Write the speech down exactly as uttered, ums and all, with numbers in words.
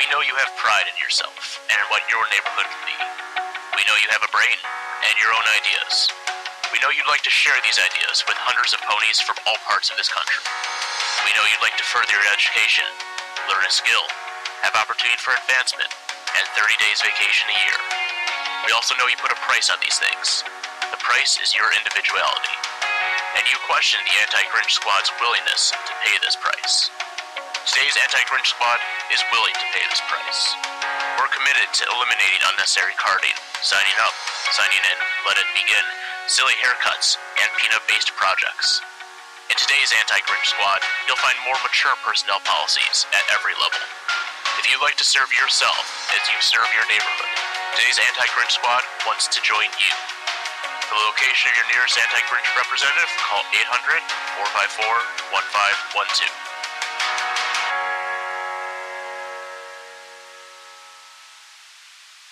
We know you have pride in yourself and in what your neighborhood can be. We know you have a brain and your own ideas. We know you'd like to share these ideas with hundreds of ponies from all parts of this country. We know you'd like to further your education, learn a skill, have opportunity for advancement, and thirty days vacation a year. We also know you put a price on these things. The price is your individuality. And you question the Anti-Grinch Squad's willingness to pay this price. Today's Anti-Grinch Squad is willing to pay this price. We're committed to eliminating unnecessary carding, signing up, signing in, let it begin, silly haircuts, and peanut-based projects. In today's Anti-Grinch Squad, you'll find more mature personnel policies at every level. If you'd like to serve yourself as you serve your neighborhood, today's Anti-Grinch Squad wants to join you. For the location of your nearest Anti-Grinch representative, call eight hundred, four five four, one five one two.